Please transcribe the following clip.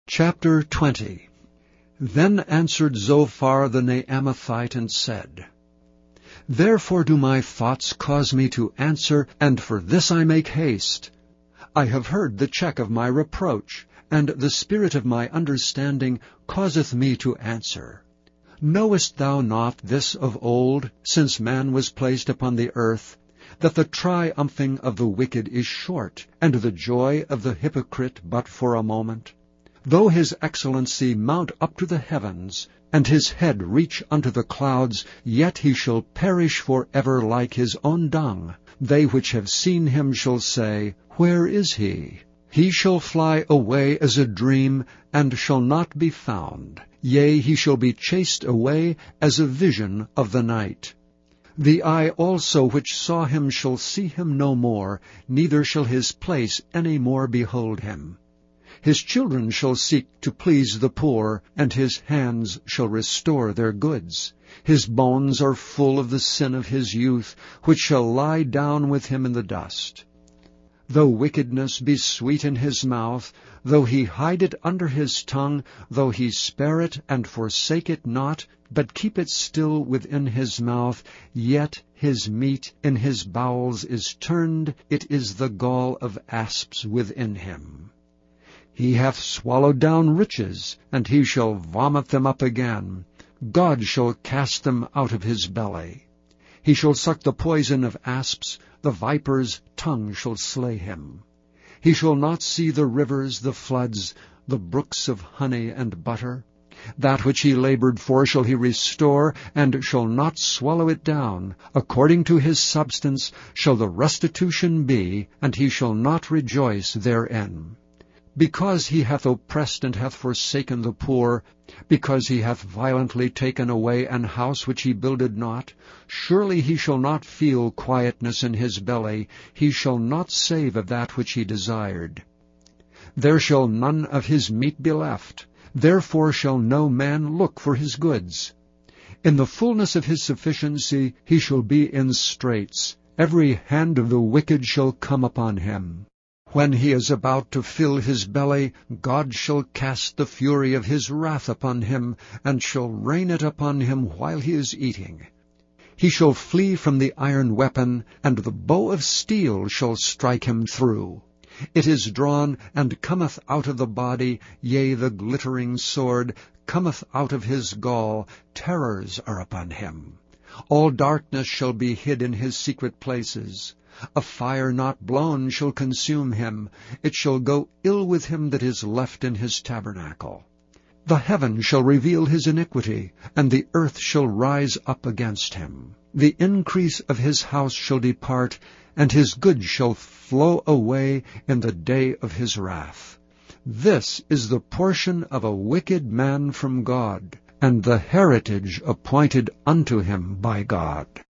Chapter 20. Then answered Zophar the Naamathite and said, Therefore do my thoughts cause me to answer, and for this I make haste. I have heard the check of my reproach, and the spirit of my understanding causeth me to answer. Knowest thou not this of old, since man was placed upon the earth, that the triumphing of the wicked is short, and the joy of the hypocrite but for a moment? Though his excellency mount up to the heavens, and his head reach unto the clouds, yet he shall perish for ever like his own dung. They which have seen him shall say, Where is he? He shall fly away as a dream, and shall not be found. Yea, he shall be chased away as a vision of the night. The eye also which saw him shall see him no more, neither shall his place any more behold him. His children shall seek to please the poor, and his hands shall restore their goods. His bones are full of the sin of his youth, which shall lie down with him in the dust. Though wickedness be sweet in his mouth, though he hide it under his tongue, though he spare it and forsake it not, but keep it still within his mouth, yet his meat in his bowels is turned, it is the gall of asps within him. He hath swallowed down riches, and he shall vomit them up again. God shall cast them out of his belly. He shall suck the poison of asps, the viper's tongue shall slay him. He shall not see the rivers, the floods, the brooks of honey and butter. That which he labored for shall he restore, and shall not swallow it down. According to his substance shall the restitution be, and he shall not rejoice therein. Because he hath oppressed and hath forsaken the poor, because he hath violently taken away an house which he builded not, surely he shall not feel quietness in his belly, he shall not save of that which he desired. There shall none of his meat be left, therefore shall no man look for his goods. In the fullness of his sufficiency he shall be in straits, every hand of the wicked shall come upon him. When he is about to fill his belly, God shall cast the fury of his wrath upon him, and shall rain it upon him while he is eating. He shall flee from the iron weapon, and the bow of steel shall strike him through. It is drawn, and cometh out of the body, yea, the glittering sword cometh out of his gall, terrors are upon him. All darkness shall be hid in his secret places. A fire not blown shall consume him. It shall go ill with him that is left in his tabernacle. The heaven shall reveal his iniquity, and the earth shall rise up against him. The increase of his house shall depart, and his goods shall flow away in the day of his wrath. This is the portion of a wicked man from God, and the heritage appointed unto him by God.